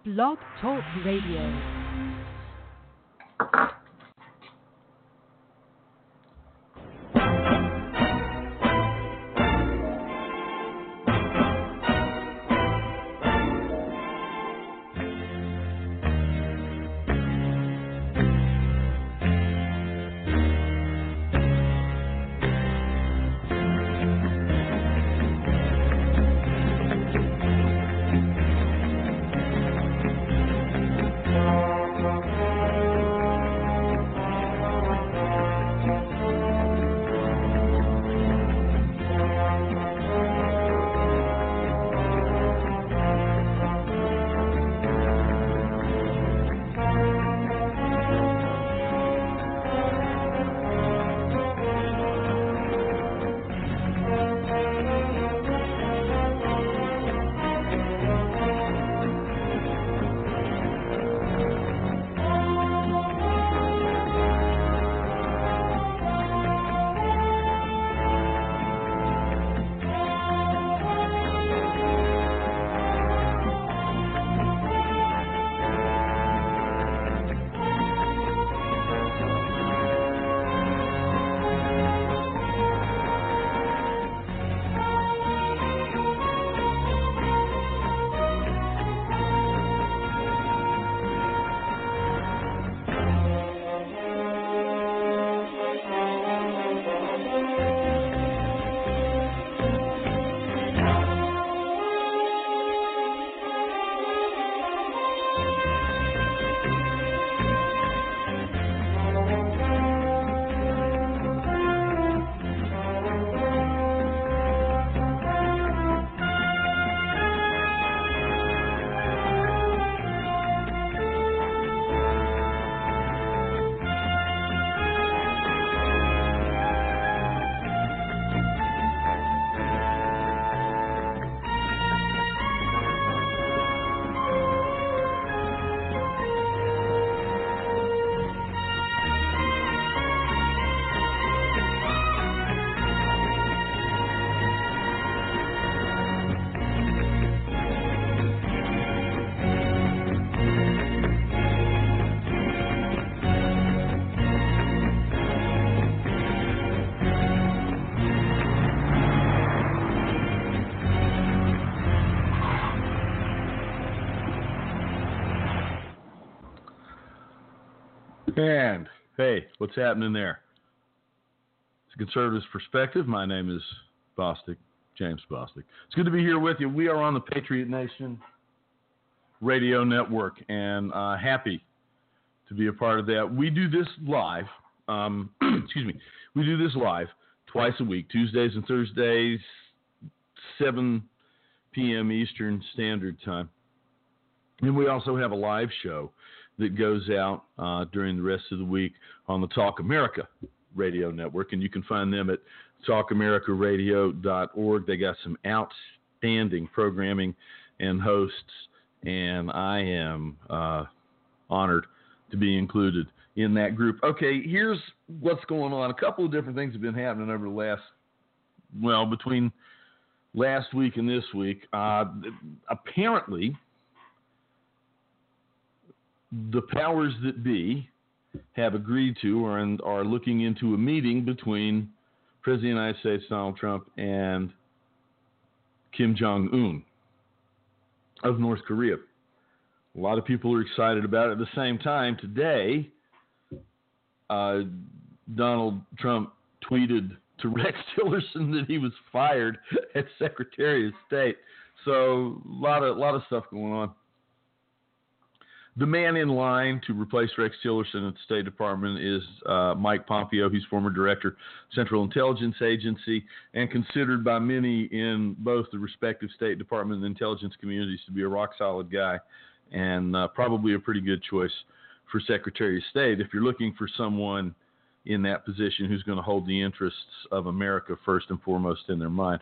Blog Talk Radio. And, hey, what's happening there? It's a Conservative's Perspective. My name is Bostic, James Bostic. It's good to be here with you. We are on the Patriot Nation Radio Network, and happy to be a part of that. We do this live. We do this live twice a week, Tuesdays and Thursdays, 7 p.m. Eastern Standard Time. And we also have a live show that goes out during the rest of the week on the Talk America Radio Network, and you can find them at talkamericaradio.org. They got some outstanding programming and hosts, and I am honored to be included in that group. Okay, here's what's going on. A couple of different things have been happening over between last week and this week. Apparently, the powers that be have agreed to and are looking into a meeting between President of the United States Donald Trump and Kim Jong-un of North Korea. A lot of people are excited about it. At the same time, today, Donald Trump tweeted to Rex Tillerson that he was fired as Secretary of State. So a lot of stuff going on. The man in line to replace Rex Tillerson at the State Department is Mike Pompeo. He's former director, Central Intelligence Agency, and considered by many in both the respective State Department and intelligence communities to be a rock-solid guy, and probably a pretty good choice for Secretary of State if you're looking for someone in that position who's going to hold the interests of America first and foremost in their mind.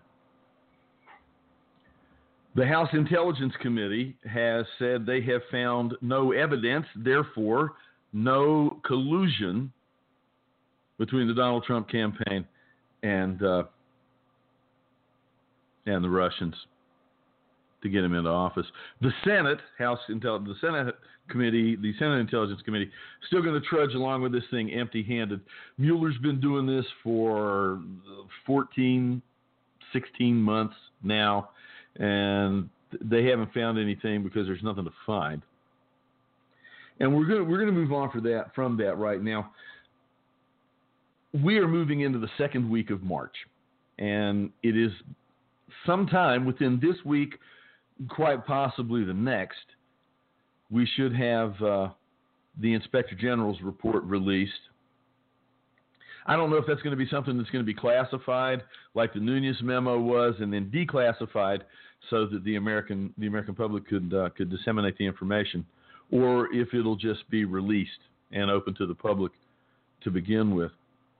The House Intelligence Committee has said they have found no evidence, therefore no collusion between the Donald Trump campaign and the Russians. to get him into office. The Senate, the Senate Committee, the Senate Intelligence Committee, still going to trudge along with this thing empty-handed. Mueller's been doing this for 14, 16 months now, and they haven't found anything because there's nothing to find. And we're going to move on from that right now. We are moving into the second week of March, and it is sometime within this week, quite possibly the next, we should have the Inspector General's report released. I don't know if that's going to be something that's going to be classified like the Nunes memo was and then declassified so that the American public could disseminate the information, or if it'll just be released and open to the public to begin with.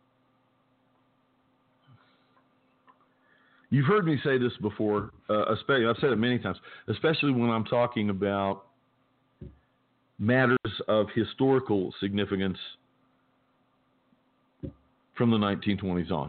You've heard me say this before, especially, I've said it many times, especially when I'm talking about matters of historical significance from the 1920s on.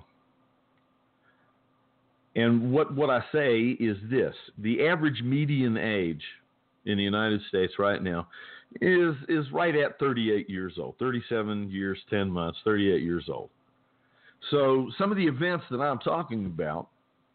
And what I say is this: the average median age in the United States right now is right at 38 years old, 37 years, 10 months, 38 years old. So some of the events that I'm talking about,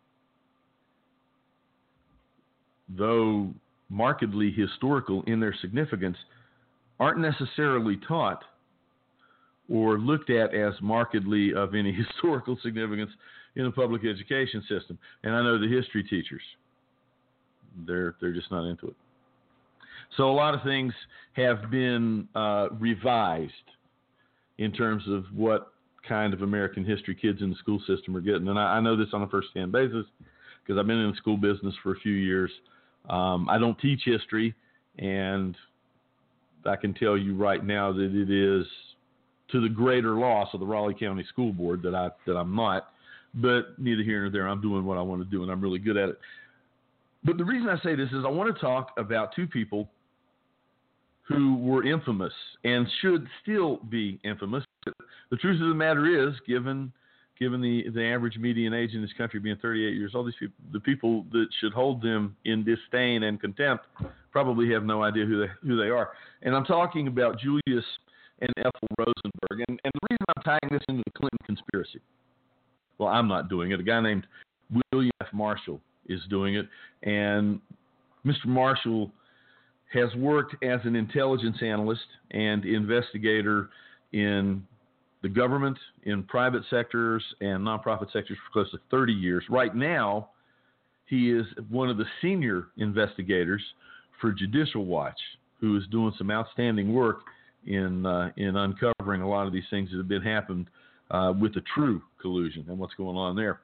though markedly historical in their significance, aren't necessarily taught or looked at as markedly of any historical significance in the public education system. And I know the history teachers, they're just not into it. So a lot of things have been revised in terms of what kind of American history kids in the school system are getting. And I know this on a first-hand basis because I've been in the school business for a few years. I don't teach history, and I can tell you right now that it is to the greater loss of the Raleigh County School Board that I'm not. But neither here nor there. I'm doing what I want to do, and I'm really good at it. But the reason I say this is I want to talk about two people who were infamous and should still be infamous. The truth of the matter is, given the average median age in this country being 38 years old, these people, the people that should hold them in disdain and contempt, probably have no idea who they are. And I'm talking about Julius and Ethel Rosenberg. And the reason I'm tying this into the Clinton conspiracy, well, I'm not doing it. A guy named William F. Marshall is doing it. And Mr. Marshall has worked as an intelligence analyst and investigator in the government, in private sectors and nonprofit sectors for close to 30 years. Right now, he is one of the senior investigators for Judicial Watch, who is doing some outstanding work in uncovering a lot of these things that have been happened with the true collusion and what's going on there.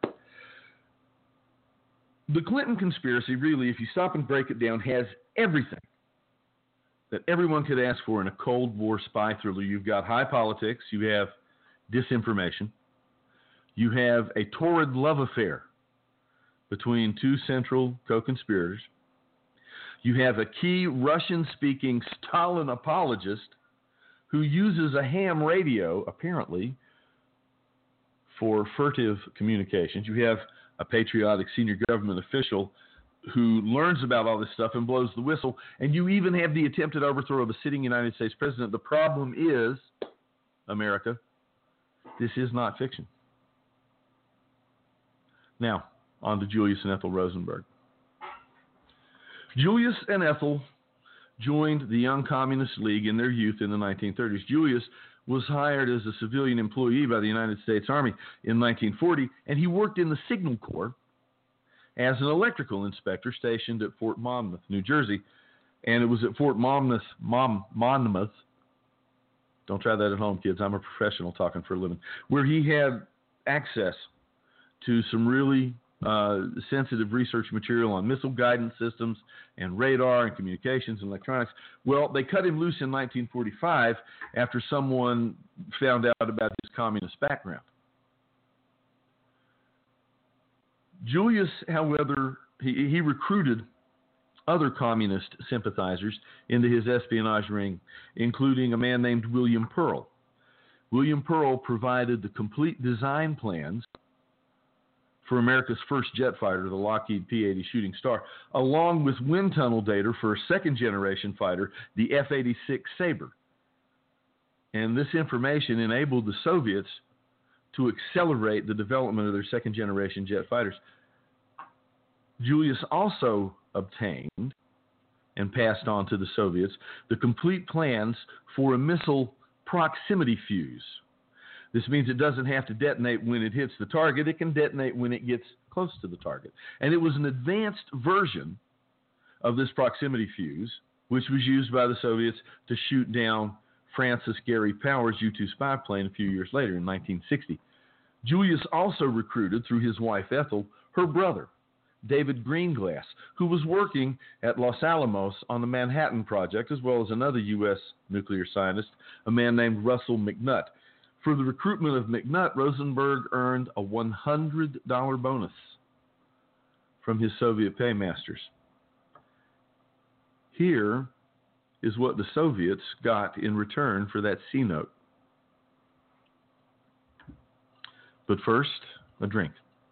The Clinton conspiracy, really, if you stop and break it down, has everything that everyone could ask for in a Cold War spy thriller. You've got high politics, you have disinformation, you have a torrid love affair between two central co-conspirators, you have a key Russian-speaking Stalin apologist who uses a ham radio, apparently, for furtive communications. You have a patriotic senior government official who learns about all this stuff and blows the whistle, and you even have the attempted overthrow of a sitting United States president. The problem is, America, this is not fiction. Now, on to Julius and Ethel Rosenberg. Julius and Ethel joined the Young Communist League in their youth in the 1930s. Julius was hired as a civilian employee by the United States Army in 1940, and he worked in the Signal Corps as an electrical inspector stationed at Fort Monmouth, New Jersey. And it was at Fort Monmouth, don't try that at home, kids, I'm a professional talking for a living, where he had access to some really sensitive research material on missile guidance systems and radar and communications and electronics. Well, they cut him loose in 1945 after someone found out about his communist background. Julius, however, he recruited other communist sympathizers into his espionage ring, including a man named William Pearl. William Pearl provided the complete design plans for America's first jet fighter, the Lockheed P-80 Shooting Star, along with wind tunnel data for a second-generation fighter, the F-86 Sabre. And this information enabled the Soviets to accelerate the development of their second-generation jet fighters. Julius also obtained and passed on to the Soviets the complete plans for a missile proximity fuse. This means it doesn't have to detonate when it hits the target. It can detonate when it gets close to the target. And it was an advanced version of this proximity fuse, which was used by the Soviets to shoot down Francis Gary Powers' U-2 spy plane a few years later in 1960. Julius also recruited, through his wife Ethel, her brother, David Greenglass, who was working at Los Alamos on the Manhattan Project, as well as another U.S. nuclear scientist, a man named Russell McNutt. For the recruitment of McNutt, Rosenberg earned a $100 bonus from his Soviet paymasters. Here is what the Soviets got in return for that C note. But first, a drink.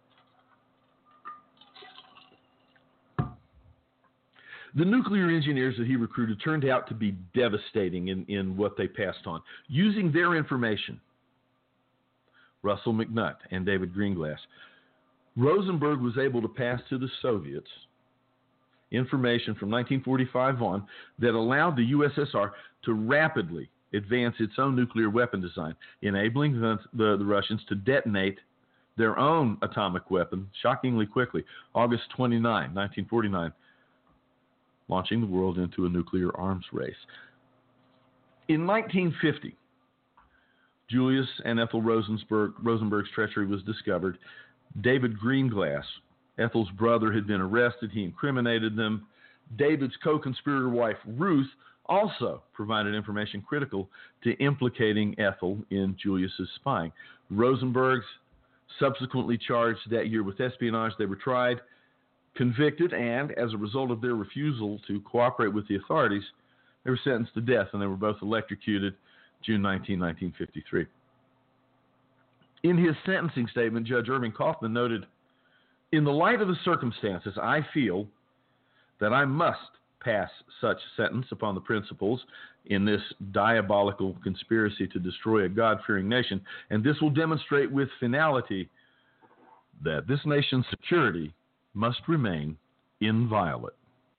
The nuclear engineers that he recruited turned out to be devastating in what they passed on. Using their information, Russell McNutt and David Greenglass, Rosenberg was able to pass to the Soviets information from 1945 on that allowed the USSR to rapidly advance its own nuclear weapon design, enabling the Russians to detonate their own atomic weapon shockingly quickly. August 29, 1949, launching the world into a nuclear arms race. In 1950, Julius and Ethel Rosenberg's treachery was discovered. David Greenglass, Ethel's brother, had been arrested. He incriminated them. David's co-conspirator wife, Ruth, also provided information critical to implicating Ethel in Julius's spying. Rosenbergs subsequently charged that year with espionage. They were tried, convicted, and as a result of their refusal to cooperate with the authorities, they were sentenced to death, and they were both electrocuted June 19, 1953. In his sentencing statement, Judge Irving Kaufman noted, "In the light of the circumstances, I feel that I must pass such sentence upon the principals in this diabolical conspiracy to destroy a God-fearing nation, and this will demonstrate with finality that this nation's security must remain inviolate."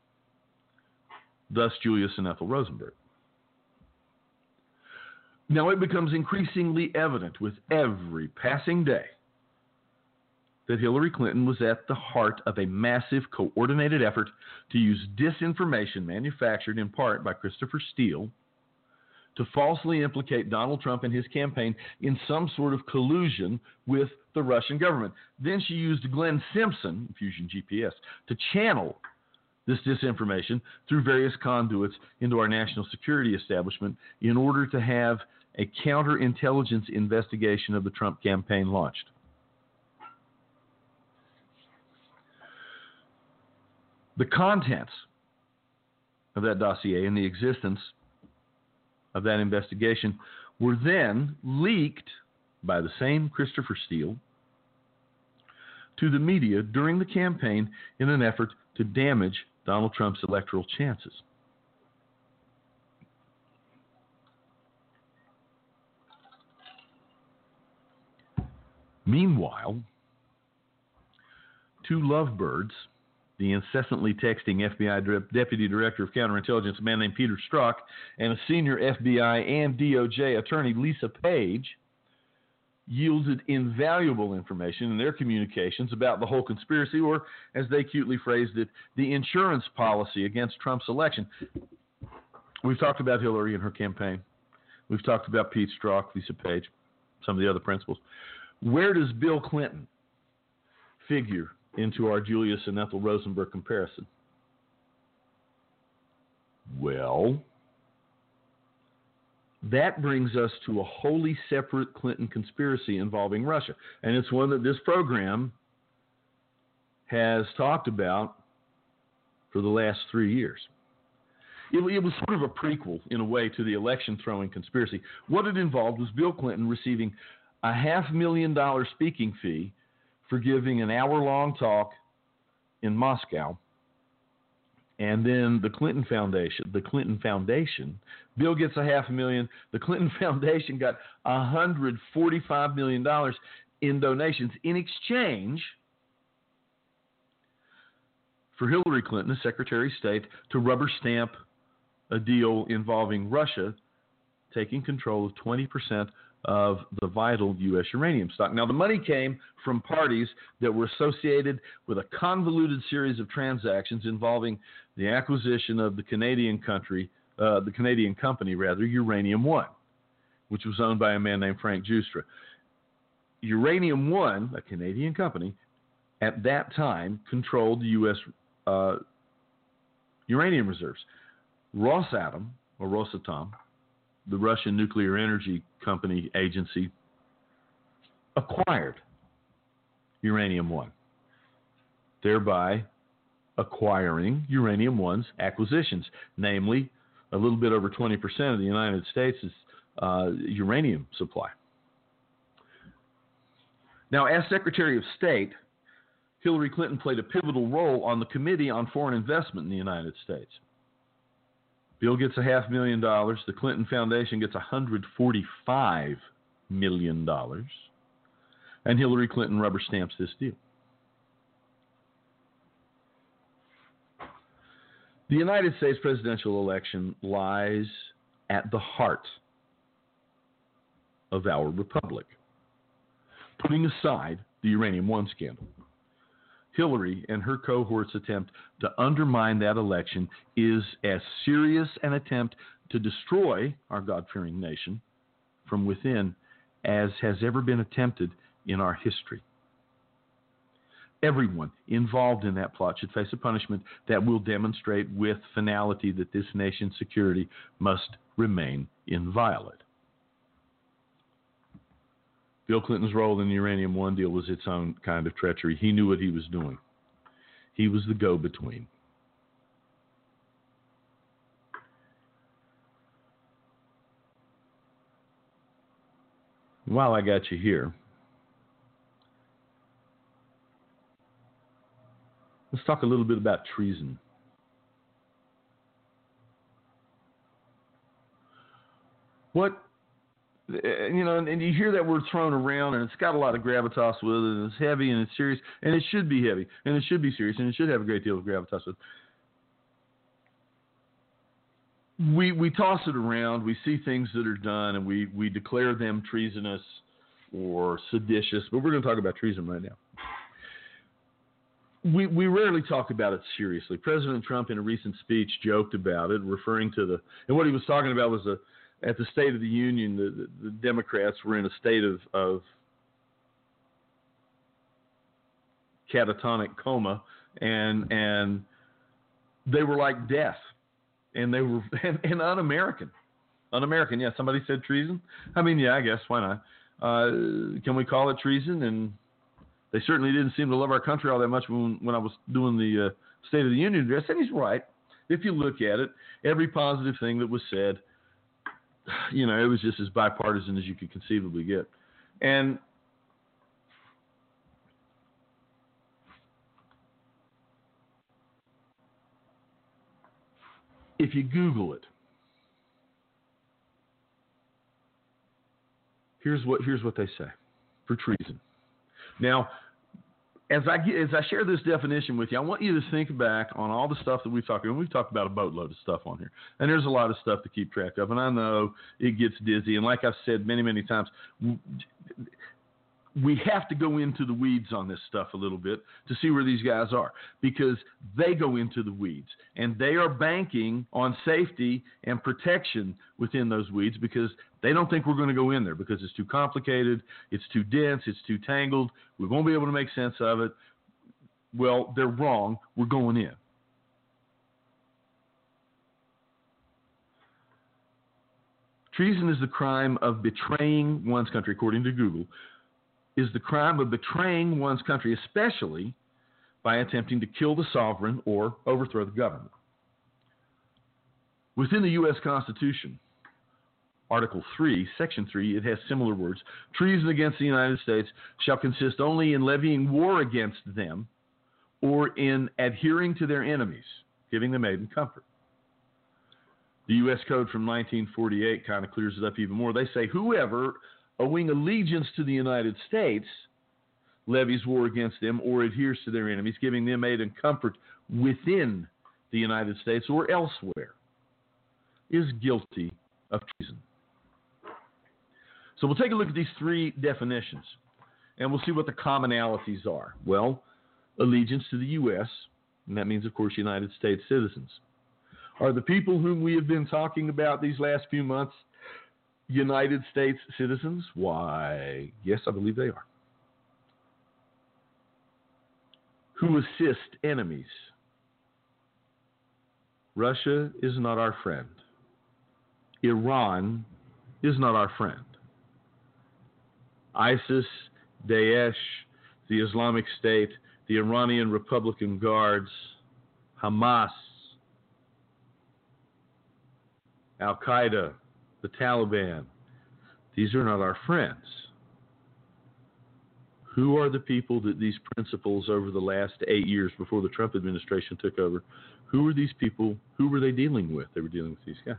Thus, Julius and Ethel Rosenberg. Now, it becomes increasingly evident with every passing day that Hillary Clinton was at the heart of a massive coordinated effort to use disinformation manufactured in part by Christopher Steele to falsely implicate Donald Trump and his campaign in some sort of collusion with the Russian government. Then she used Glenn Simpson, Fusion GPS, to channel this disinformation through various conduits into our national security establishment in order to have a counterintelligence investigation of the Trump campaign launched. The contents of that dossier and the existence of that investigation were then leaked by the same Christopher Steele to the media during the campaign in an effort to damage Donald Trump's electoral chances. Meanwhile, two lovebirds, the incessantly texting FBI Deputy Director of Counterintelligence, a man named Peter Strzok, and a senior FBI and DOJ attorney, Lisa Page, yielded invaluable information in their communications about the whole conspiracy, or, as they cutely phrased it, the insurance policy against Trump's election. We've talked about Hillary and her campaign. We've talked about Pete Strzok, Lisa Page, some of the other principals. Where does Bill Clinton figure into our Julius and Ethel Rosenberg comparison? Well, that brings us to a wholly separate Clinton conspiracy involving Russia. And it's one that this program has talked about for the last 3 years. It was sort of a prequel, in a way, to the election-throwing conspiracy. What it involved was Bill Clinton receiving a $500,000 speaking fee for giving an hour-long talk in Moscow. And then the Clinton Foundation, Bill gets $500,000. The Clinton Foundation got $145 million in donations in exchange for Hillary Clinton, as Secretary of State, to rubber stamp a deal involving Russia taking control of 20% of the vital U.S. uranium stock. Now, the money came from parties that were associated with a convoluted series of transactions involving the acquisition of the Canadian company, Uranium One, which was owned by a man named Frank Giustra. Uranium One, a Canadian company, at that time controlled the U.S. Uranium reserves. Rosatom, or Rosatom, the Russian Nuclear Energy Company agency, acquired Uranium One, thereby acquiring Uranium One's acquisitions, namely a little bit over 20% of the United States' uranium supply. Now, as Secretary of State, Hillary Clinton played a pivotal role on the Committee on Foreign Investment in the United States. Bill gets $500,000. The Clinton Foundation gets $145 million. And Hillary Clinton rubber stamps this deal. The United States presidential election lies at the heart of our republic. Putting aside the Uranium One scandal, Hillary and her cohort's attempt to undermine that election is as serious an attempt to destroy our God-fearing nation from within as has ever been attempted in our history. Everyone involved in that plot should face a punishment that will demonstrate with finality that this nation's security must remain inviolate. Bill Clinton's role in the Uranium One deal was its own kind of treachery. He knew what he was doing. He was the go-between. While I got you here, let's talk a little bit about treason. And you hear that word thrown around, and it's got a lot of gravitas with it, and it's heavy, and it's serious, and it should be heavy, and it should be serious, and it should have a great deal of gravitas with it. We toss it around, we see things that are done, and we declare them treasonous or seditious, but we're going to talk about treason right now. We rarely talk about it seriously. President Trump, in a recent speech, joked about it, referring to and what he was talking about was at the State of the Union, the Democrats were in a state of catatonic coma, and they were like death, and they were and un-American. Un-American, yeah. Somebody said treason. I mean, yeah, I guess why not? Can we call it treason? And they certainly didn't seem to love our country all that much when I was doing the State of the Union address. And he's right. If you look at it, every positive thing that was said, it was just as bipartisan as you could conceivably get. And if you Google it, here's what they say for treason. Now, as I share this definition with you, I want you to think back on all the stuff that we've talked about. We've talked about a boatload of stuff on here, and there's a lot of stuff to keep track of, and I know it gets dizzy. And like I've said many, many times, we have to go into the weeds on this stuff a little bit to see where these guys are, because they go into the weeds, and they are banking on safety and protection within those weeds because they don't think we're going to go in there because it's too complicated, it's too dense, it's too tangled, we won't be able to make sense of it. Well, they're wrong. We're going in. Treason is the crime of betraying one's country, according to Google, is the crime of betraying one's country, especially by attempting to kill the sovereign or overthrow the government. Within the U.S. Constitution Article 3, Section 3, it has similar words. Treason against the United States shall consist only in levying war against them or in adhering to their enemies, giving them aid and comfort. The U.S. Code from 1948 kind of clears it up even more. They say whoever, owing allegiance to the United States, levies war against them or adheres to their enemies, giving them aid and comfort within the United States or elsewhere, is guilty of treason. So we'll take a look at these three definitions, and we'll see what the commonalities are. Well, allegiance to the U.S., and that means, of course, United States citizens. Are the people whom we have been talking about these last few months United States citizens? Why, yes, I believe they are. Who assist enemies? Russia is not our friend. Iran is not our friend. ISIS, Daesh, the Islamic State, the Iranian Republican Guards, Hamas, Al-Qaeda, the Taliban, these are not our friends. Who are the people that these principles over the last 8 years before the Trump administration took over, who are these people, who were they dealing with? They were dealing with these guys.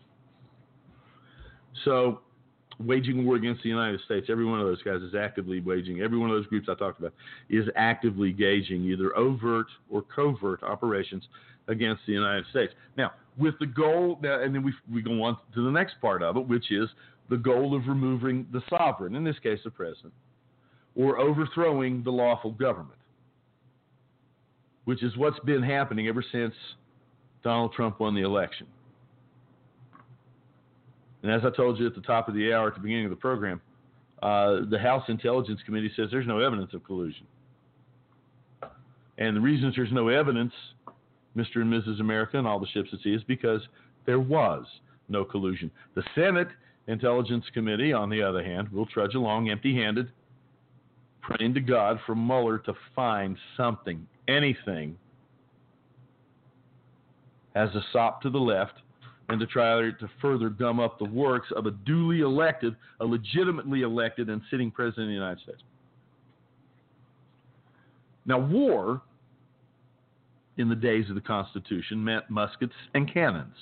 So, waging war against the United States, every one of those guys is actively waging, every one of those groups I talked about is actively gauging either overt or covert operations against the United States. Now, with the goal, and then we go on to the next part of it, which is the goal of removing the sovereign, in this case the president, or overthrowing the lawful government, which is what's been happening ever since Donald Trump won the election. And as I told you at the top of the hour at the beginning of the program, the House Intelligence Committee says there's no evidence of collusion. And the reason there's no evidence, Mr. and Mrs. America and all the ships at sea, is because there was no collusion. The Senate Intelligence Committee, on the other hand, will trudge along empty-handed, praying to God for Mueller to find something, anything, as a sop to the left, and to try to further gum up the works of a duly elected, a legitimately elected and sitting president of the United States. Now, war in the days of the Constitution meant muskets and cannons.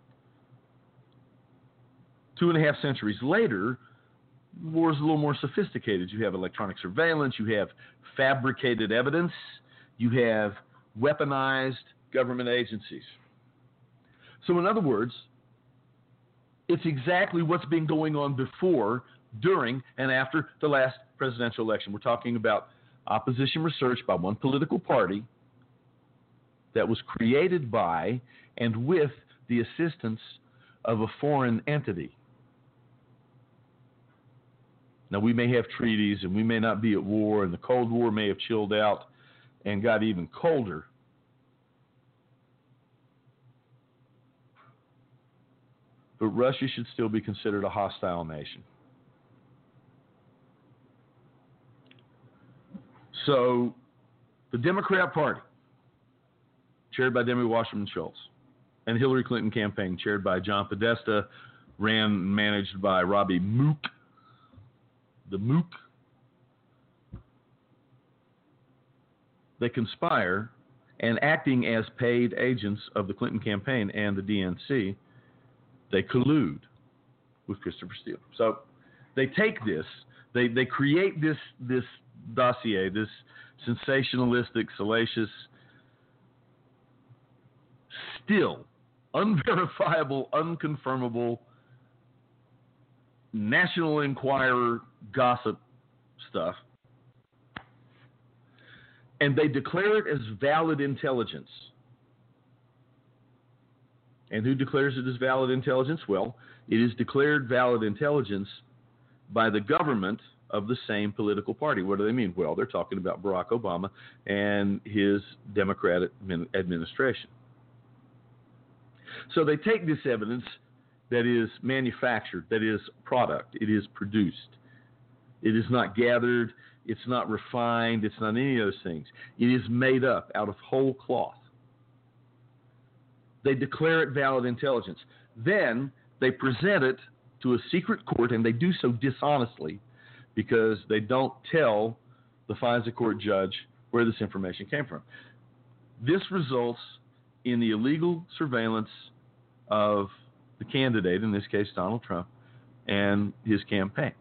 2.5 centuries later, war is a little more sophisticated. You have electronic surveillance, you have fabricated evidence, you have weaponized government agencies. So in other words, it's exactly what's been going on before, during, and after the last presidential election. We're talking about opposition research by one political party that was created by and with the assistance of a foreign entity. Now, we may have treaties and we may not be at war, and the Cold War may have chilled out and got even colder. But Russia should still be considered a hostile nation. So, the Democrat Party, chaired by Debbie Wasserman Schultz, and the Hillary Clinton campaign, chaired by John Podesta, ran and managed by Robbie Mook, the Mook, they conspire, and acting as paid agents of the Clinton campaign and the DNC, they collude with Christopher Steele. So they take this, they create this dossier, this sensationalistic, salacious, still unverifiable, unconfirmable, National Enquirer gossip stuff, and they declare it as valid intelligence. And who declares it as valid intelligence? Well, it is declared valid intelligence by the government of the same political party. What do they mean? Well, they're talking about Barack Obama and his Democratic administration. So they take this evidence that is manufactured, that is product, it is produced. It is not gathered, it's not refined, it's not any of those things. It is made up out of whole cloth. They declare it valid intelligence. Then they present it to a secret court, and they do so dishonestly because they don't tell the FISA court judge where this information came from. This results in the illegal surveillance of the candidate, in this case Donald Trump, and his campaign.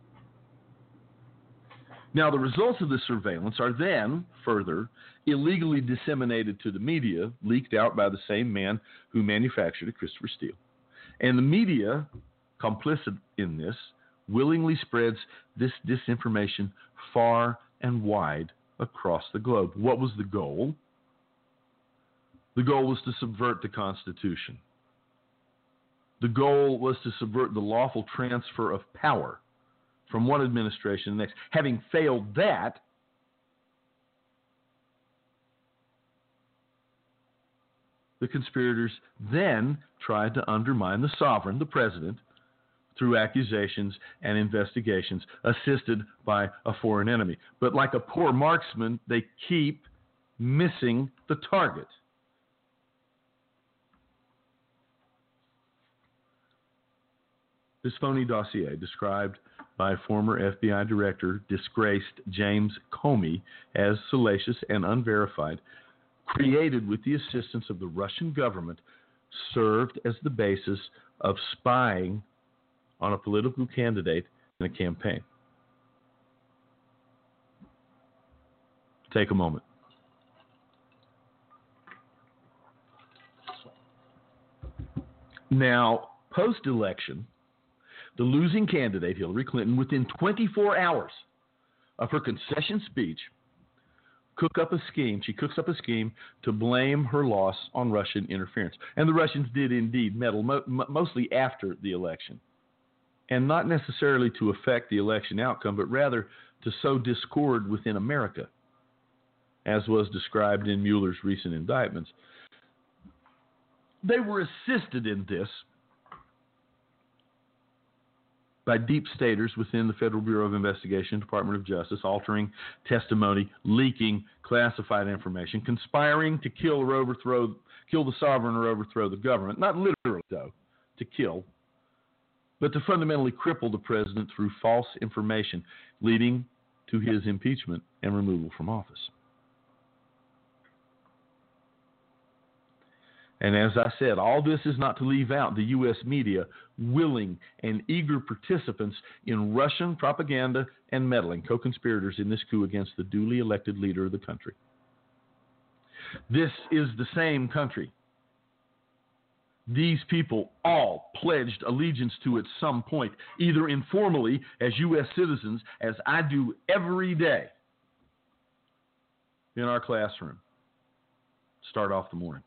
Now, the results of this surveillance are then further illegally disseminated to the media, leaked out by the same man who manufactured it, Christopher Steele. And the media, complicit in this, willingly spreads this disinformation far and wide across the globe. What was the goal? The goal was to subvert the Constitution. The goal was to subvert the lawful transfer of power from one administration to the next. Having failed that, the conspirators then tried to undermine the sovereign, the president, through accusations and investigations assisted by a foreign enemy. But like a poor marksman, they keep missing the target. This phony dossier, described by former FBI Director, disgraced James Comey, as salacious and unverified, created with the assistance of the Russian government, served as the basis of spying on a political candidate in a campaign. Take a moment. Now, post-election, the losing candidate, Hillary Clinton, within 24 hours of her concession speech, she cooks up a scheme to blame her loss on Russian interference. And the Russians did indeed meddle, mostly after the election. And not necessarily to affect the election outcome, but rather to sow discord within America, as was described in Mueller's recent indictments. They were assisted in this by deep staters within the Federal Bureau of Investigation, Department of Justice, altering testimony, leaking classified information, conspiring to kill the sovereign or overthrow the government. Not literally, though, to kill, but to fundamentally cripple the president through false information, leading to his impeachment and removal from office. And as I said, all this is not to leave out the U.S. media, willing and eager participants in Russian propaganda and meddling, co-conspirators in this coup against the duly elected leader of the country. This is the same country these people all pledged allegiance to at some point, either informally as U.S. citizens, as I do every day in our classroom, start off the morning,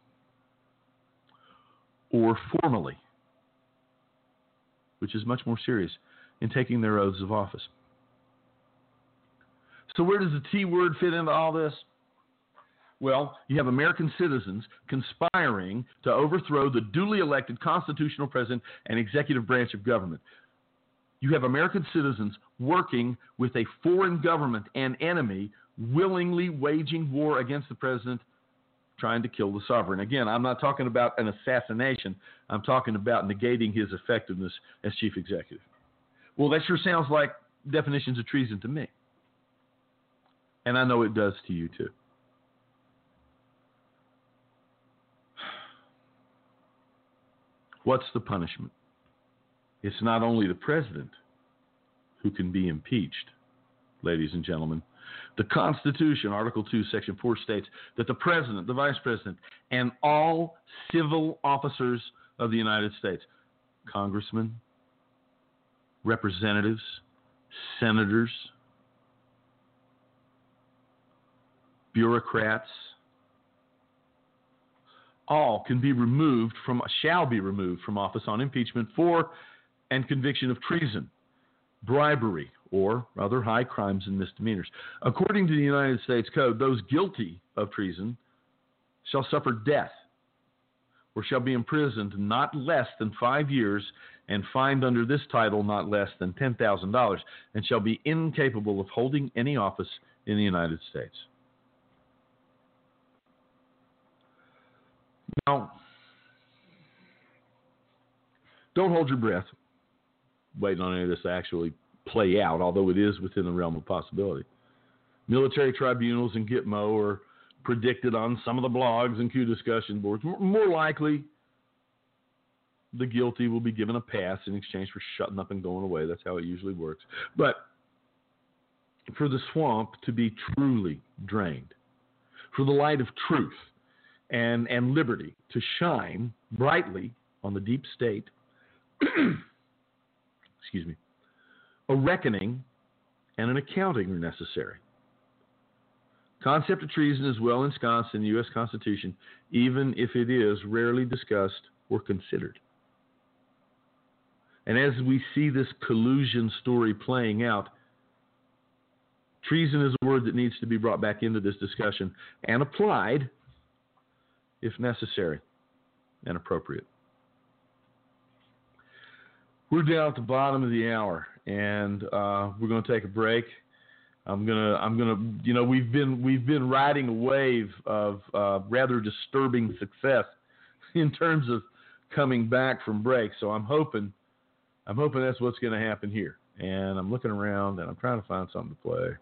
or formally, which is much more serious, in taking their oaths of office. So where does the T word fit into all this? Well, you have American citizens conspiring to overthrow the duly elected constitutional president and executive branch of government. You have American citizens working with a foreign government and enemy, willingly waging war against the president, trying to kill the sovereign. Again, I'm not talking about an assassination. I'm talking about negating his effectiveness as chief executive. Well, that sure sounds like definitions of treason to me. And I know it does to you too. What's the punishment? It's not only the president who can be impeached, ladies and gentlemen. The Constitution, Article 2, Section 4 states that the president, the vice president, and all civil officers of the United States, congressmen, representatives, senators, bureaucrats, all shall be removed from office on impeachment for and conviction of treason, bribery, or other high crimes and misdemeanors. According to the United States Code, those guilty of treason shall suffer death or shall be imprisoned not less than 5 years and fined under this title not less than $10,000 and shall be incapable of holding any office in the United States. Now, don't hold your breath. waiting on any of this to actually play out, although it is within the realm of possibility. Military tribunals in Gitmo are predicted on some of the blogs and Q discussion boards. More likely, the guilty will be given a pass in exchange for shutting up and going away. That's how it usually works. But for the swamp to be truly drained, for the light of truth and liberty to shine brightly on the deep state, excuse me, a reckoning and an accounting are necessary. Concept of treason is well ensconced in the U.S. Constitution, even if it is rarely discussed or considered. And as we see this collusion story playing out, treason is a word that needs to be brought back into this discussion and applied if necessary and appropriate. We're down at the bottom of the hour, and we're going to take a break. I'm gonna. You know, we've been riding a wave of rather disturbing success in terms of coming back from break. So I'm hoping that's what's going to happen here. And I'm looking around and I'm trying to find something to play.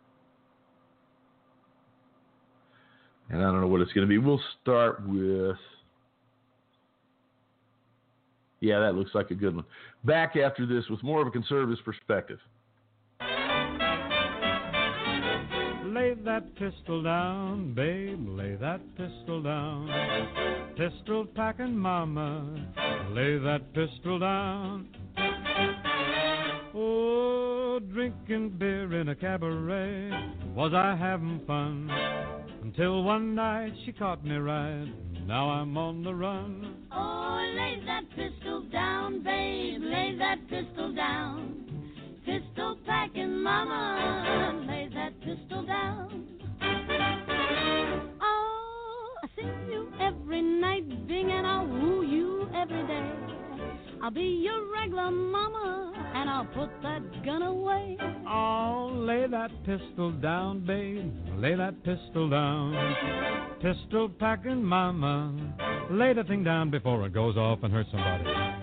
And I don't know what it's going to be. We'll start with. Yeah, that looks like a good one. Back after this with more of a conservative perspective. Lay that pistol down, babe, lay that pistol down. Pistol packing mama, lay that pistol down. Oh, drinking beer in a cabaret, was I having fun? Until one night she caught me right, now I'm on the run. Oh, lay that pistol down, babe, lay that pistol down. Pistol packing mama, lay that pistol down. Oh, I see you every night, Bing, and I'll woo you every day. I'll be your regular mama, and I'll put that gun away. Oh, lay that pistol down, babe, lay that pistol down. Pistol packing mama, lay the thing down before it goes off and hurts somebody.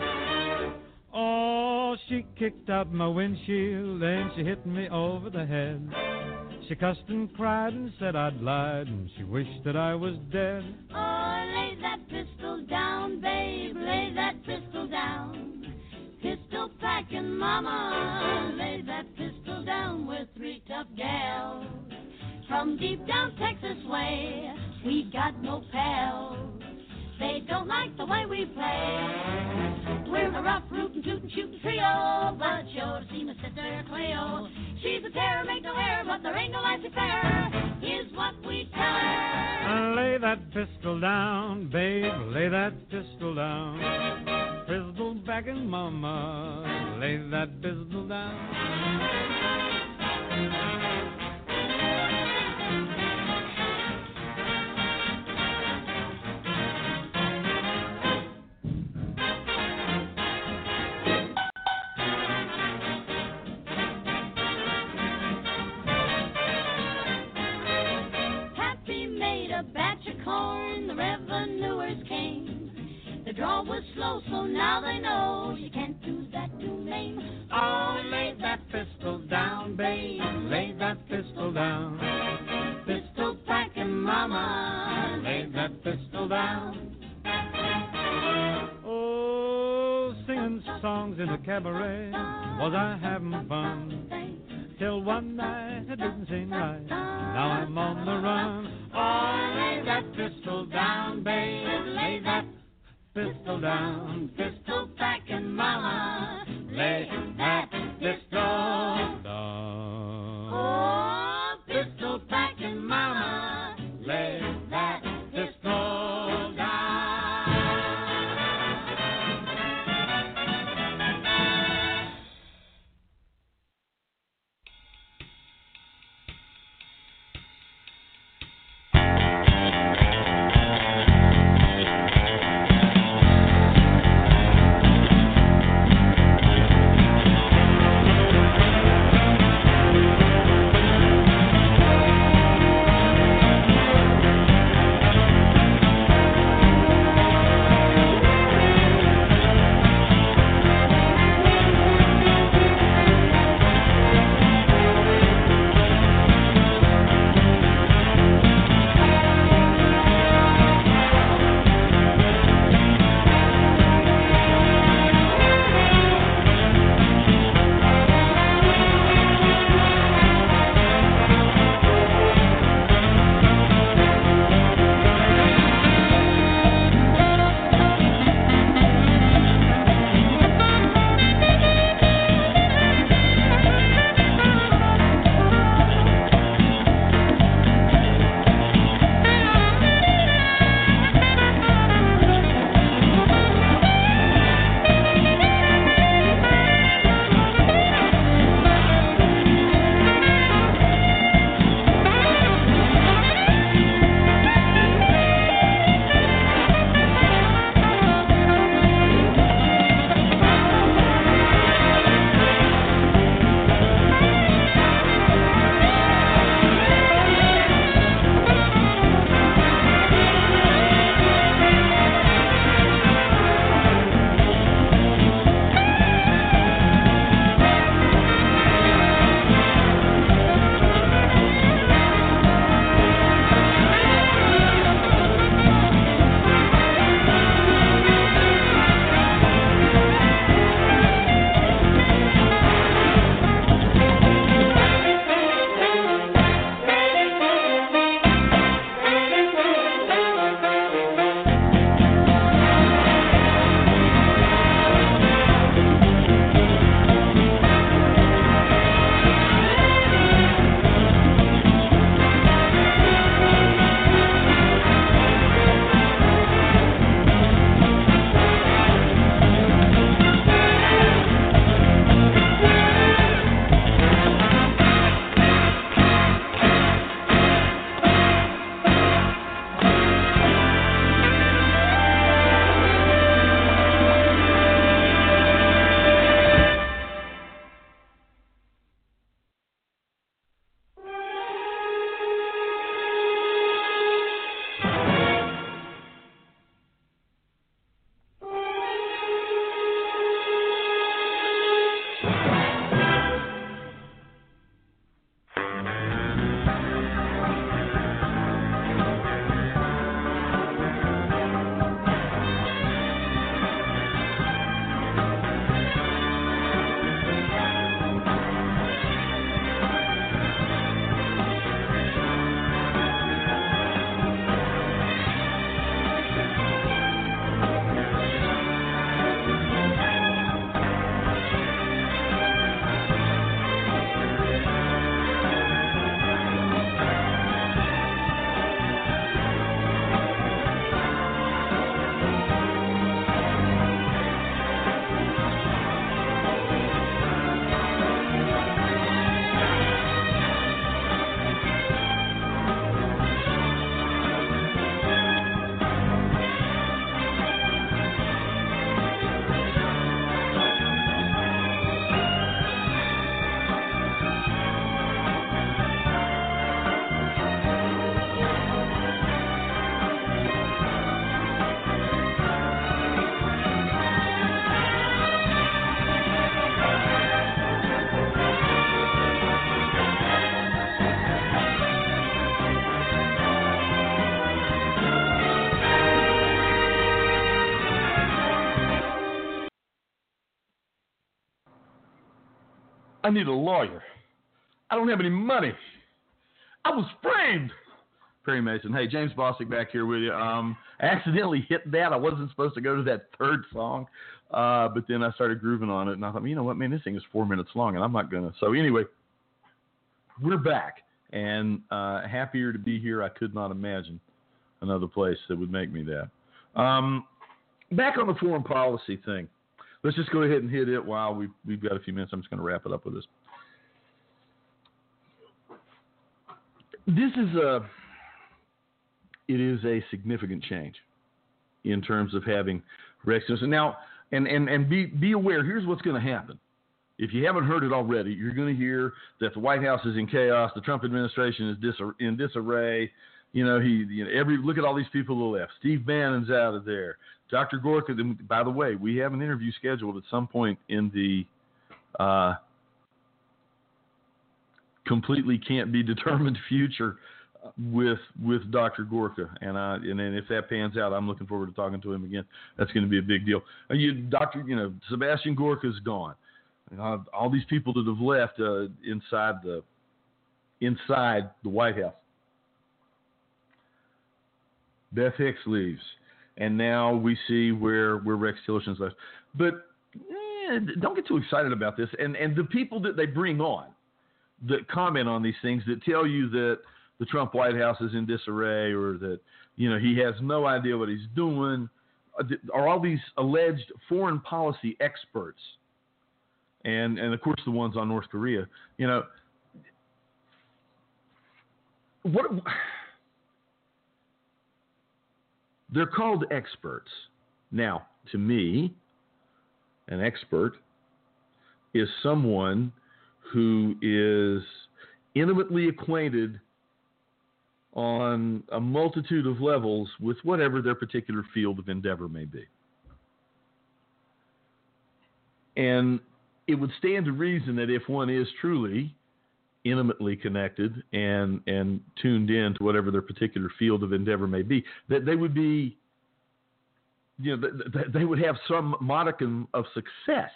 Oh, she kicked out my windshield and she hit me over the head. She cussed and cried and said I'd lied, and she wished that I was dead. Oh, lay that pistol down, babe, lay that pistol down. Pistol packing mama, lay that pistol down. We're three tough gals from deep down Texas way. We got no pals. They don't like the way we play. We're a rough, rootin', tootin', shootin' trio, but sure to see my sister Cleo. She's a terror, make no error, but there ain't no life fair. Here's what we tell her. Lay that pistol down, babe, lay that pistol down. Pistol packing mama, lay that pistol down. Corn, the revenuers came. The draw was slow, so now they know you can't do that to Maine. Oh, lay that pistol down, babe, lay that pistol down. Pistol packing mama, lay that pistol down. Oh, singing songs in a cabaret, was I having fun? Till one night it didn't seem right, now I'm on the run. Oh, lay that pistol down, babe, lay that pistol down. Pistol packing mama, lay that pistol down. Oh, pistol packing mama, lay that pistol down. I need a lawyer. I don't have any money. I was framed. Perry Mason. Hey, James Bostic back here with you. I accidentally hit that. I wasn't supposed to go to that third song, but then I started grooving on it, and I thought, you know what, man, this thing is 4 minutes long, and I'm not going to. So anyway, we're back, and happier to be here. I could not imagine another place that would make me that. Back on the foreign policy thing. Let's just go ahead and hit it while we've got a few minutes. I'm just going to wrap it up with this. It is a significant change in terms of having Rex Tillerson. Now, and be aware, here's what's going to happen. If you haven't heard it already, you're going to hear that the White House is in chaos, the Trump administration is in disarray. Look at all these people to the left. Steve Bannon's out of there. Dr. Gorka, by the way, we have an interview scheduled at some point in the completely can't be determined future with Dr. Gorka, and then if that pans out, I'm looking forward to talking to him again. That's going to be a big deal. Sebastian Gorka's gone. All these people that have left inside the White House. Beth Hicks leaves, and now we see where Rex Tillerson's left. But don't get too excited about this. And the people that they bring on that comment on these things, that tell you that the Trump White House is in disarray, or that he has no idea what he's doing, are all these alleged foreign policy experts, and of course the ones on North Korea. What they're called experts. Now, to me, an expert is someone who is intimately acquainted on a multitude of levels with whatever their particular field of endeavor may be. And it would stand to reason that if one is truly intimately connected and tuned in to whatever their particular field of endeavor may be, that they would be, they would have some modicum of success.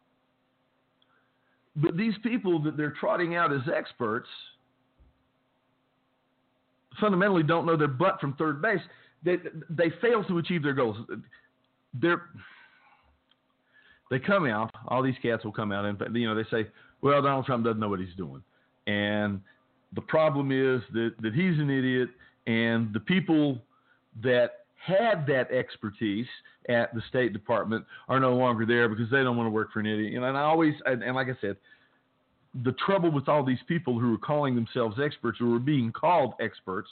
But these people that they're trotting out as experts fundamentally don't know their butt from third base. They fail to achieve their goals. They come out, all these cats will come out, and they say, well, Donald Trump doesn't know what he's doing. And the problem is that he's an idiot, and the people that had that expertise at the State Department are no longer there because they don't want to work for an idiot. And like I said, the trouble with all these people who are calling themselves experts, or are being called experts,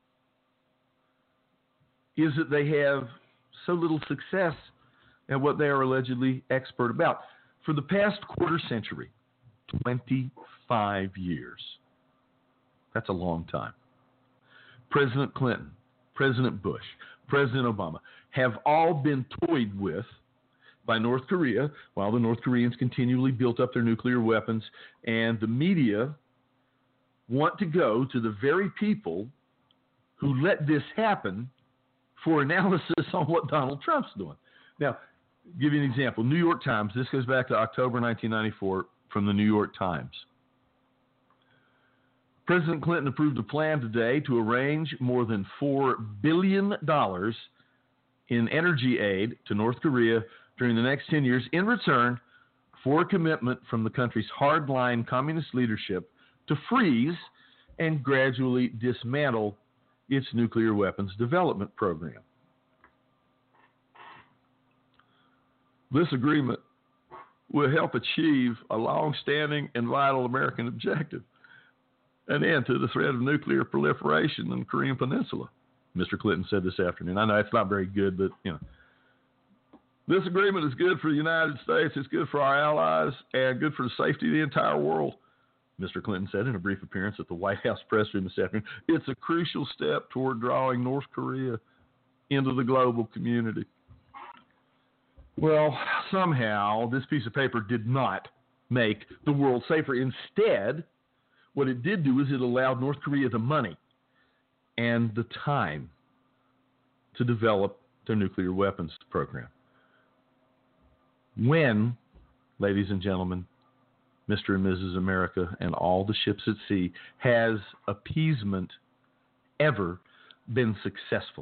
is that they have so little success at what they are allegedly expert about. For the past quarter century, 25 years, that's a long time. President Clinton, President Bush, President Obama have all been toyed with by North Korea while the North Koreans continually built up their nuclear weapons, and the media want to go to the very people who let this happen for analysis on what Donald Trump's doing. Now, give you an example. New York Times, this goes back to October 1994 from the New York Times. President Clinton approved a plan today to arrange more than $4 billion in energy aid to North Korea during the next 10 years in return for a commitment from the country's hardline communist leadership to freeze and gradually dismantle its nuclear weapons development program. This agreement will help achieve a long-standing and vital American objective, an end to the threat of nuclear proliferation in the Korean Peninsula, Mr. Clinton said this afternoon. I know it's not very good, but, this agreement is good for the United States, it's good for our allies, and good for the safety of the entire world, Mr. Clinton said in a brief appearance at the White House press room this afternoon. It's a crucial step toward drawing North Korea into the global community. Well, somehow this piece of paper did not make the world safer. Instead, what it did do is it allowed North Korea the money and the time to develop their nuclear weapons program. When, ladies and gentlemen, Mr. and Mrs. America and all the ships at sea, has appeasement ever been successful?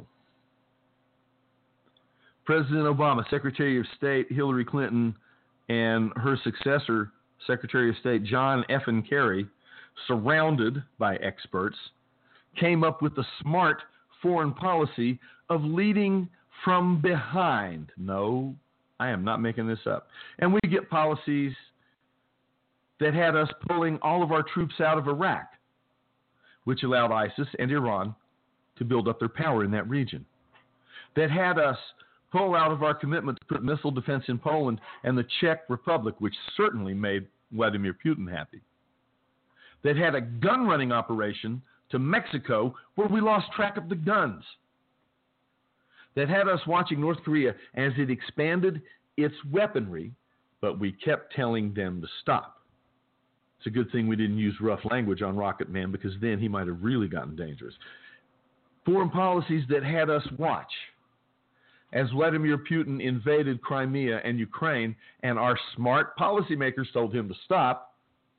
President Obama, Secretary of State Hillary Clinton, and her successor, Secretary of State John F. Kerry, surrounded by experts, came up with the smart foreign policy of leading from behind. No, I am not making this up. And we get policies that had us pulling all of our troops out of Iraq, which allowed ISIS and Iran to build up their power in that region. That had us pull out of our commitment to put missile defense in Poland and the Czech Republic, which certainly made Vladimir Putin happy. That had a gun-running operation to Mexico where we lost track of the guns. That had us watching North Korea as it expanded its weaponry, but we kept telling them to stop. It's a good thing we didn't use rough language on Rocket Man, because then he might have really gotten dangerous. Foreign policies that had us watch as Vladimir Putin invaded Crimea and Ukraine, and our smart policymakers told him to stop,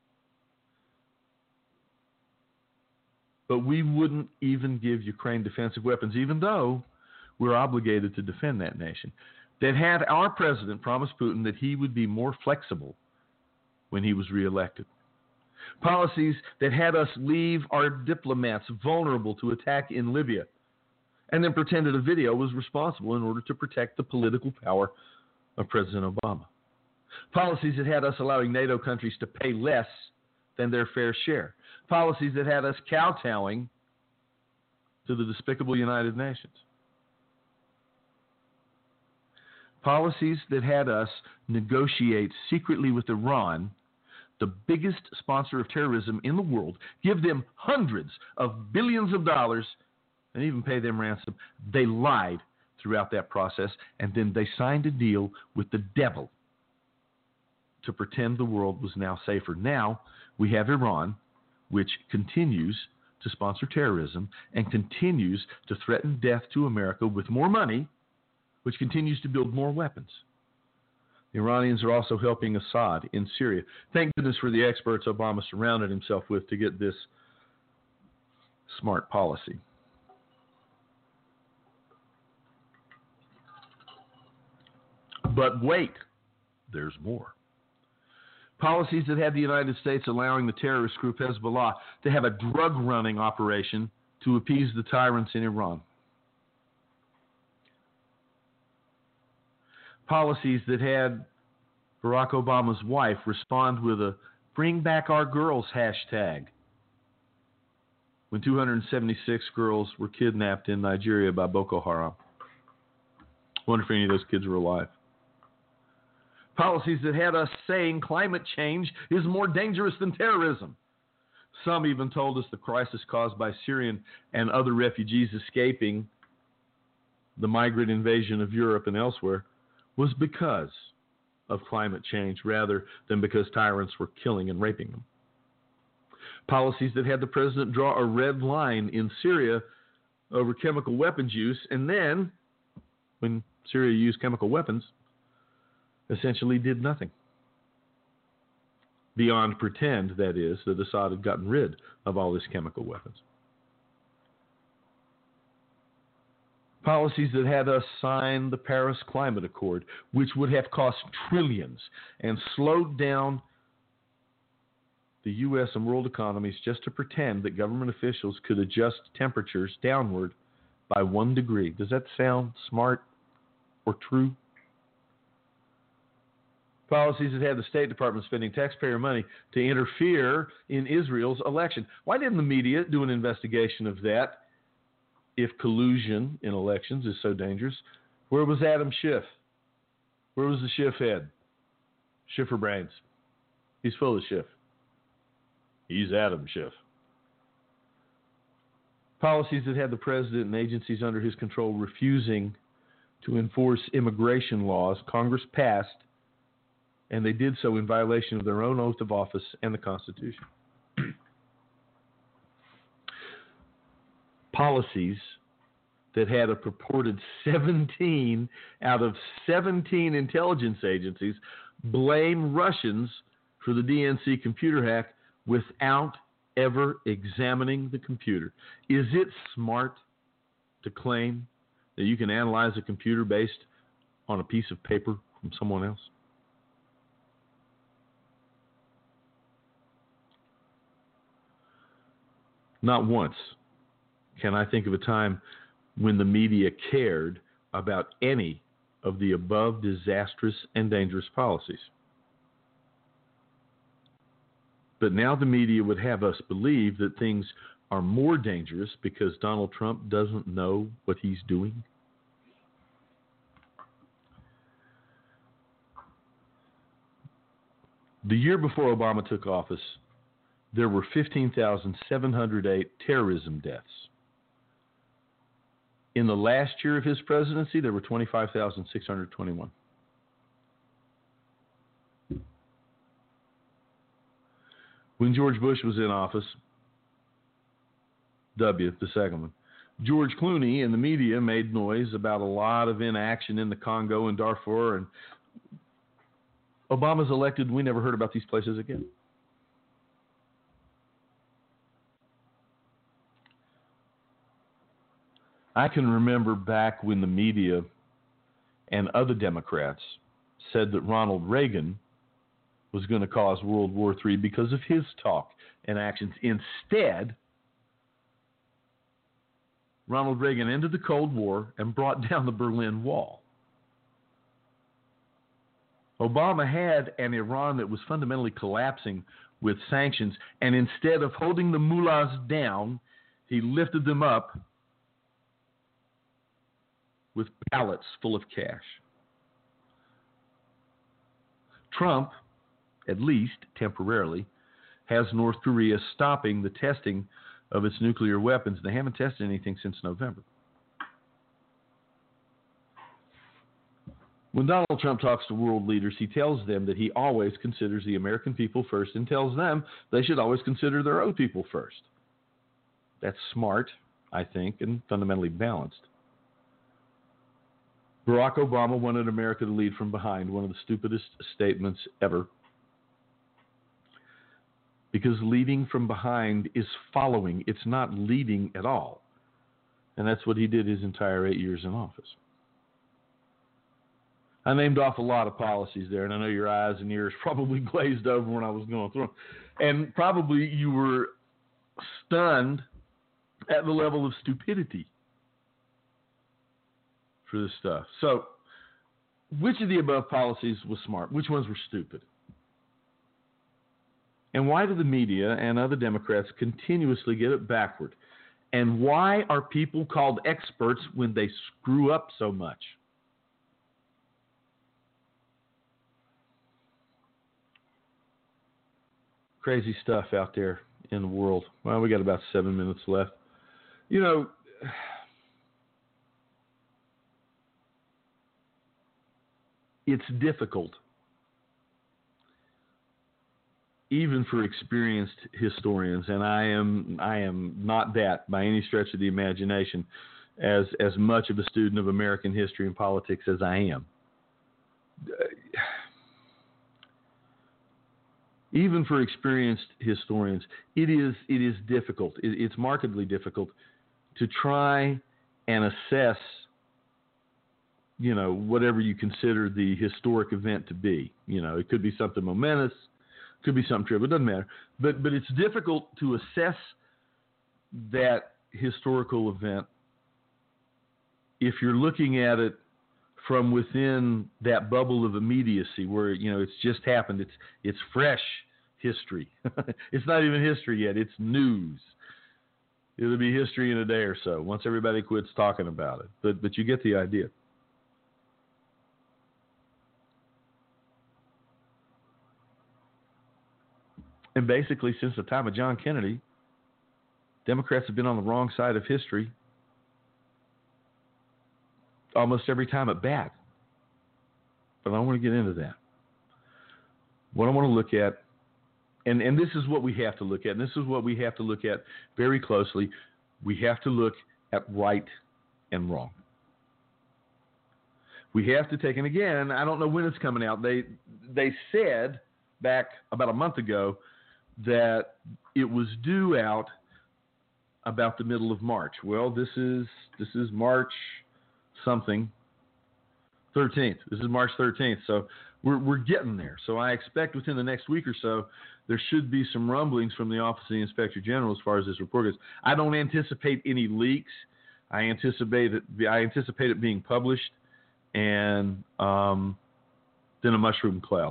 but we wouldn't even give Ukraine defensive weapons, even though we're obligated to defend that nation. That had our president promise Putin that he would be more flexible when he was reelected. Policies that had us leave our diplomats vulnerable to attack in Libya, and then pretended a video was responsible in order to protect the political power of President Obama. Policies that had us allowing NATO countries to pay less than their fair share. Policies that had us kowtowing to the despicable United Nations. Policies that had us negotiate secretly with Iran, the biggest sponsor of terrorism in the world, give them hundreds of billions of dollars, and even pay them ransom. They lied throughout that process, and then they signed a deal with the devil to pretend the world was now safer. Now we have Iran, which continues to sponsor terrorism and continues to threaten death to America with more money, which continues to build more weapons. The Iranians are also helping Assad in Syria. Thank goodness for the experts Obama surrounded himself with to get this smart policy. But wait, there's more. Policies that had the United States allowing the terrorist group Hezbollah to have a drug-running operation to appease the tyrants in Iran. Policies that had Barack Obama's wife respond with a "Bring Back Our Girls" hashtag when 276 girls were kidnapped in Nigeria by Boko Haram. Wonder if any of those kids were alive. Policies that had us saying climate change is more dangerous than terrorism. Some even told us the crisis caused by Syrian and other refugees escaping the migrant invasion of Europe and elsewhere was because of climate change rather than because tyrants were killing and raping them. Policies that had the president draw a red line in Syria over chemical weapons use, and then, when Syria used chemical weapons, essentially did nothing. Beyond pretend, that is, that Assad had gotten rid of all his chemical weapons. Policies that had us sign the Paris Climate Accord, which would have cost trillions and slowed down the U.S. and world economies just to pretend that government officials could adjust temperatures downward by 1 degree. Does that sound smart or true? Policies that had the State Department spending taxpayer money to interfere in Israel's election. Why didn't the media do an investigation of that? If collusion in elections is so dangerous, where was Adam Schiff? Where was the Schiff head? Schiffer brains. He's full of Schiff. He's Adam Schiff. Policies that had the president and agencies under his control refusing to enforce immigration laws Congress passed, and they did so in violation of their own oath of office and the Constitution. Policies that had a purported 17 out of 17 intelligence agencies blame Russians for the DNC computer hack without ever examining the computer. Is it smart to claim that you can analyze a computer based on a piece of paper from someone else? Not once can I think of a time when the media cared about any of the above disastrous and dangerous policies. But now the media would have us believe that things are more dangerous because Donald Trump doesn't know what he's doing. The year before Obama took office, there were 15,708 terrorism deaths. In the last year of his presidency, there were 25,621. When George Bush was in office, W, the second one, George Clooney and the media made noise about a lot of inaction in the Congo and Darfur, and Obama's elected, we never heard about these places again. I can remember back when the media and other Democrats said that Ronald Reagan was going to cause World War III because of his talk and actions. Instead, Ronald Reagan ended the Cold War and brought down the Berlin Wall. Obama had an Iran that was fundamentally collapsing with sanctions, and instead of holding the mullahs down, he lifted them up with pallets full of cash. Trump, at least temporarily, has North Korea stopping the testing of its nuclear weapons. They haven't tested anything since November. When Donald Trump talks to world leaders, he tells them that he always considers the American people first and tells them they should always consider their own people first. That's smart, I think, and fundamentally balanced. Barack Obama wanted America to lead from behind, one of the stupidest statements ever. Because leading from behind is following. It's not leading at all. And that's what he did his entire 8 years in office. I named off a lot of policies there, and I know your eyes and ears probably glazed over when I was going through them. And probably you were stunned at the level of stupidity for this stuff. So, which of the above policies was smart? Which ones were stupid? And why do the media and other Democrats continuously get it backward? And why are people called experts when they screw up so much? Crazy stuff out there in the world. Well, we got about 7 minutes left. You know, it's difficult, even for experienced historians, and I am not that by any stretch of the imagination, as much of a student of American history and politics as I am. Even for experienced historians, it is difficult. It's markedly difficult to try and assess, you know, whatever you consider the historic event to be. You know, it could be something momentous, could be something trivial, it doesn't matter. But it's difficult to assess that historical event if you're looking at it from within that bubble of immediacy where, you know, it's just happened. It's fresh history. It's not even history yet. It's news. It'll be history in a day or so once everybody quits talking about it. But you get the idea. And basically, since the time of John Kennedy, Democrats have been on the wrong side of history almost every time at bat. But I don't want to get into that. What I want to look at, and this is what we have to look at, and this is what we have to look at very closely. We have to look at right and wrong. We have to take, and again, I don't know when it's coming out. They said back about a month ago that it was due out about the middle of March. Well, this is March something 13th. This is March 13th. So we're getting there. So I expect within the next week or so there should be some rumblings from the Office of the Inspector General as far as this report goes. I don't anticipate any leaks. I anticipate it being published and then a mushroom cloud.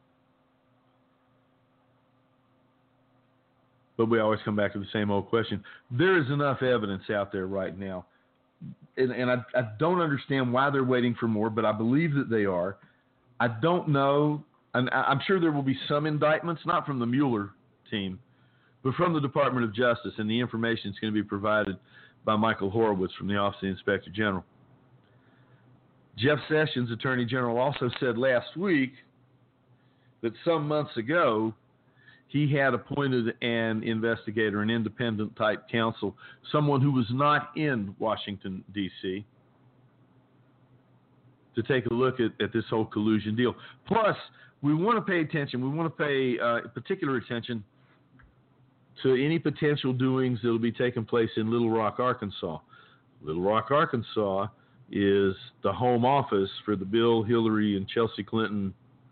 But we always come back to the same old question. There is enough evidence out there right now. And I don't understand why they're waiting for more, but I believe that they are. I don't know. And I'm sure there will be some indictments, not from the Mueller team, but from the Department of Justice. And the information is going to be provided by Michael Horowitz from the Office of the Inspector General. Jeff Sessions, Attorney General, also said last week that some months ago, he had appointed an investigator, an independent type counsel, someone who was not in Washington, D.C., to take a look at this whole collusion deal. Plus, we want to pay attention. We want to pay particular attention to any potential doings that will be taking place in Little Rock, Arkansas. Little Rock, Arkansas is the home office for the Bill, Hillary, and Chelsea Clinton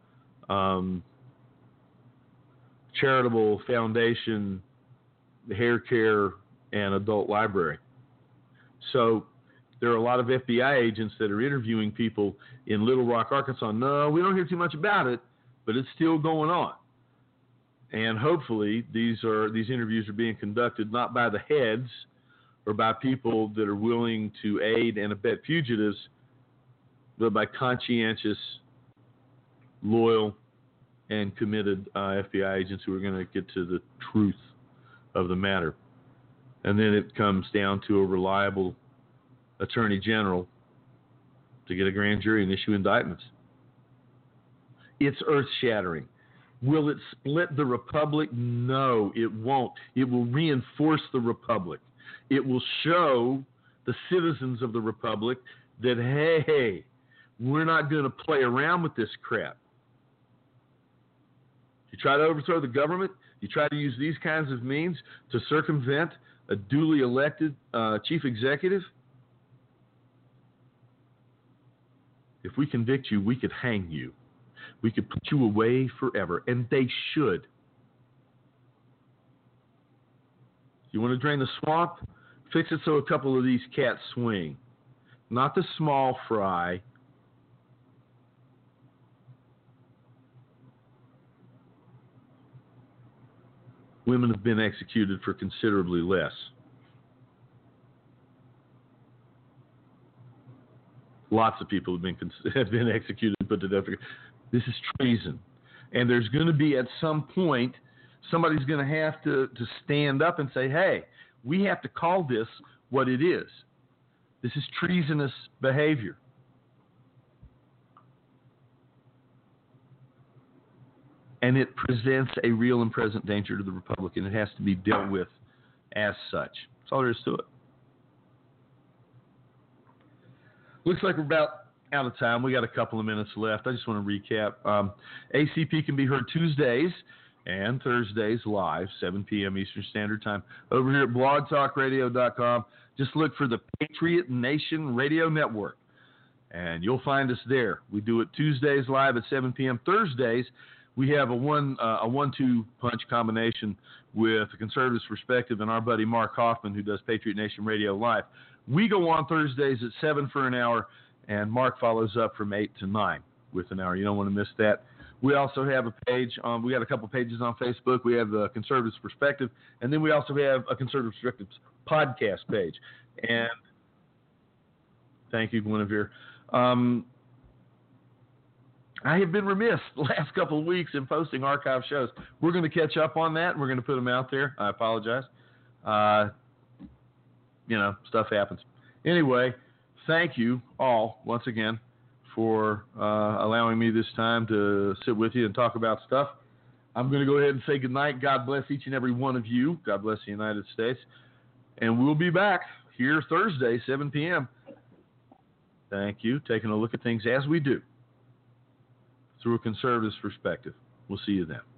charitable foundation, hair care, and adult library. So there are a lot of FBI agents that are interviewing people in Little Rock, Arkansas. No, we don't hear too much about it, but it's still going on. And hopefully these interviews are being conducted not by the heads or by people that are willing to aid and abet fugitives, but by conscientious, loyal, and committed FBI agents who are going to get to the truth of the matter. And then it comes down to a reliable attorney general to get a grand jury and issue indictments. It's earth-shattering. Will it split the republic? No, it won't. It will reinforce the republic. It will show the citizens of the republic that, hey, we're not going to play around with this crap. You try to overthrow the government, you try to use these kinds of means to circumvent a duly elected chief executive. If we convict you, we could hang you. We could put you away forever, and they should. You want to drain the swamp? Fix it so a couple of these cats swing. Not the small fry. Women have been executed for considerably less. Lots of people have been executed and put to death. This is treason. And there's going to be, at some point, somebody's going to have to stand up and say, hey, we have to call this what it is. This is treasonous behavior. And it presents a real and present danger to the republic, and it has to be dealt with as such. That's all there is to it. Looks like we're about out of time. We got a couple of minutes left. I just want to recap. ACP can be heard Tuesdays and Thursdays live, 7 p.m. Eastern Standard Time, over here at blogtalkradio.com. Just look for the Patriot Nation Radio Network, and you'll find us there. We do it Tuesdays live at 7 p.m. Thursdays, we have a one-two punch combination with the Conservatives Perspective and our buddy Mark Hoffman, who does Patriot Nation Radio Live. We go on Thursdays at 7 for an hour, and Mark follows up from 8 to 9 with an hour. You don't want to miss that. We also have a page. We got a couple pages on Facebook. We have the Conservatives Perspective, and then we also have a Conservative Perspective podcast page. And thank you, Guinevere. I have been remiss the last couple of weeks in posting archive shows. We're going to catch up on that, and we're going to put them out there. I apologize. Stuff happens. Anyway, thank you all once again for allowing me this time to sit with you and talk about stuff. I'm going to go ahead and say goodnight. God bless each and every one of you. God bless the United States. And we'll be back here Thursday, 7 p.m. Thank you. Taking a look at things as we do through a conservative's perspective. We'll see you then.